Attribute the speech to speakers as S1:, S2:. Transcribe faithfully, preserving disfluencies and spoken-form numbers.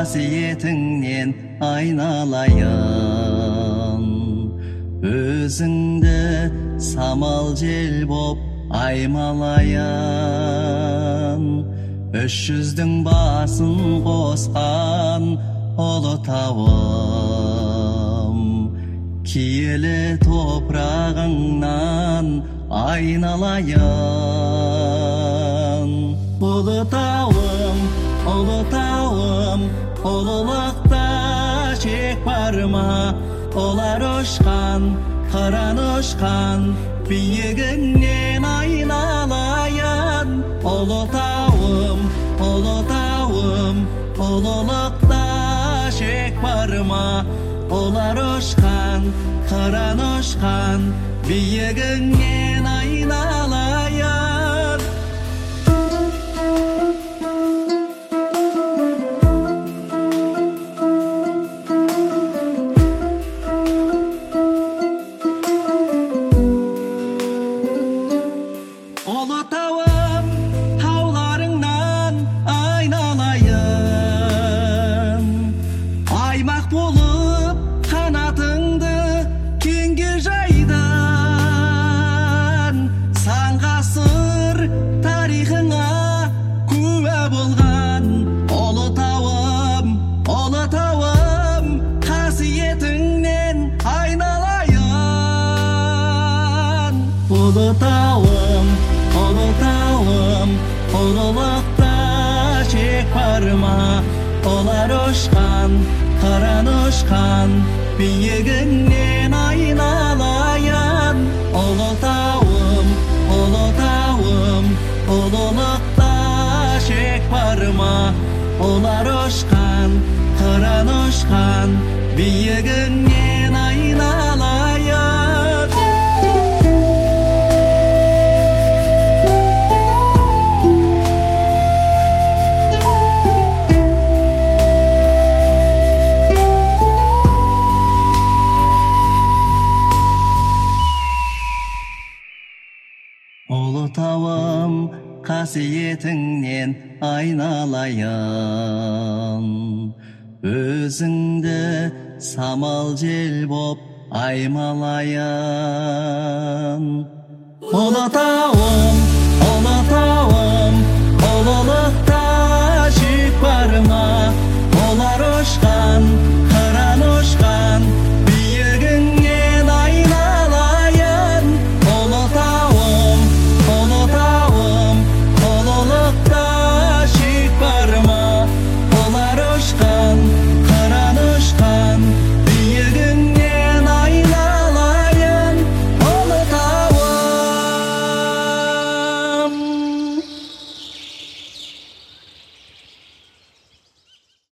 S1: қасиетіңнен айналайын. Өзіңді самал жел боп аймалайын. Үш жүздің басын қосқан ұлытауым, киелі топырағыңнан айналайын. Ұлытауым, ұлытауым, ұлылықта шек бар ма? Олар ұшқан, қыран ұшқан, биігіңнен айналайын. Ұлытауым, ұлытауым, ұлылықта шек бар ма? Олар ұшқан, қыран ұшқан, биігіңнен айналайын. Ұлытауым, тауларыңнан айналайын. Аймақ болып қанатыңды кеңге жайдан. Сан ғасыр тарихыңа куә болған. Ұлытауым, ұлытауым, қасиетіңнен айналайын. Ұлытауым, ұлытауым, ұлылықта шек бар ма? Олар ұшқан, қыран ұшқан, биігіңнен айналайын. Ұлытауым, ұлытауым, ұлылықта шек бар ма? Олар ұшқан, қыран ұшқан, биігіңнен айналайын. Ұлытауым, қасиетіңнен айналайын. Өзіңді самал жел боп аймалайын. Ұлытауым,